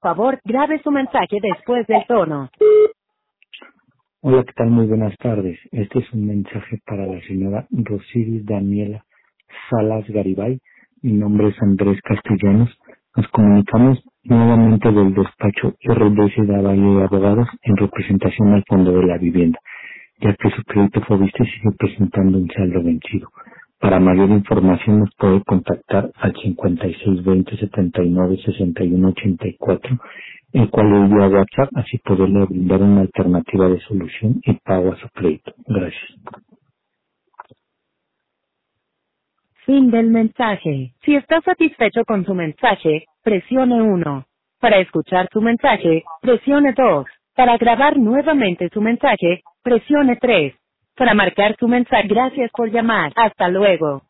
favor, grabe su mensaje después del tono. Hola, ¿qué tal? Muy buenas tardes. Este es un mensaje para la señora Rosiris Daniela Salas Garibay. Mi nombre es Andrés Castellanos. Nos comunicamos nuevamente del despacho RDC de Valle de Abogados en representación al Fondo de la Vivienda, ya que su crédito Fobiste sigue presentando un saldo vencido. Para mayor información nos puede contactar al 5620-796184, el cual le envía WhatsApp, así poderle brindar una alternativa de solución y pago a su crédito. Gracias. Fin del mensaje. Si está satisfecho con su mensaje, presione 1. Para escuchar su mensaje, presione 2. Para grabar nuevamente su mensaje, presione 3. Para marcar su mensaje, gracias por llamar. Hasta luego.